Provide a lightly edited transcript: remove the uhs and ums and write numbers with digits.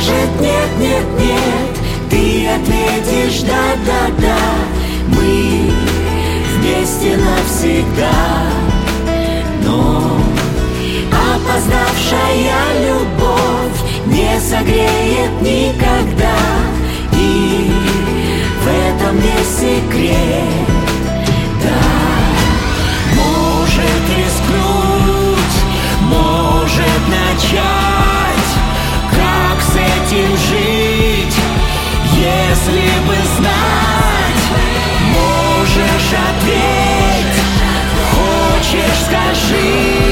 скажет нет, нет, нет, ты ответишь да, да, да. Мы вместе навсегда. Но опоздавшая любовь не согреет никогда. И в этом весь секрет. Да, может рискнуть, может начать. Как с этим жить, если бы знать? Можешь ответь, хочешь скажи.